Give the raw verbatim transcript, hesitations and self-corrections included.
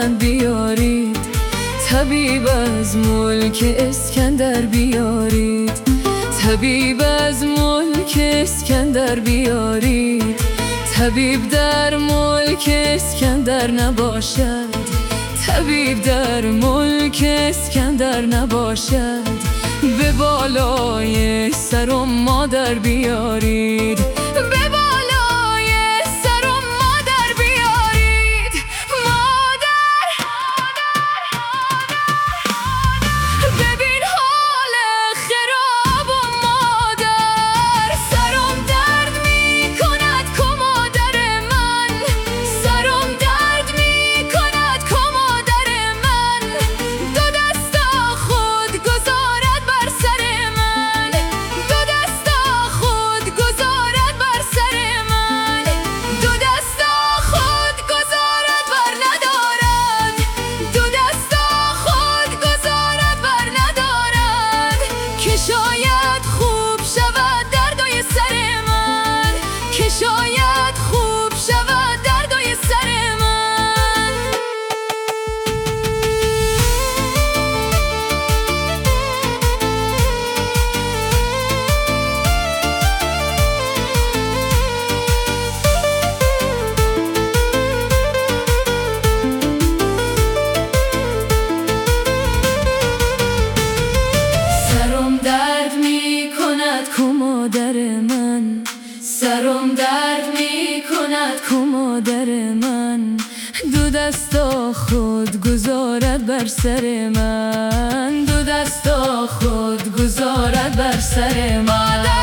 من بیارید، طبیب از ملک اسکندر بیارید، طبیب از ملک اسکندر بیارید. طبیب در ملک اسکندر نباشد، طبیب در ملک اسکندر نباشد. به بالای سرم مادر بیارید، به بالای سرم مادر بیارید. مادر ببین حال خراب و مادر، سرم درد می کند که مادر من، سرم درد می کند که مادر من. دو دستا خود گذارد بر سر من، دو دستا خود گذارد بر سر من، دو دستا خود گذارد بر ندارد، دو دستا خود گذارد بر ندارد. که شاید خوب شود دردای سر من، که شاید خوب شود دردای سر من. سرم درد می کند که مادر من، سرم درد می کند که مادر من. دو دستا خود گذارد بر سر من، دو دستا خود گذارد بر سر من.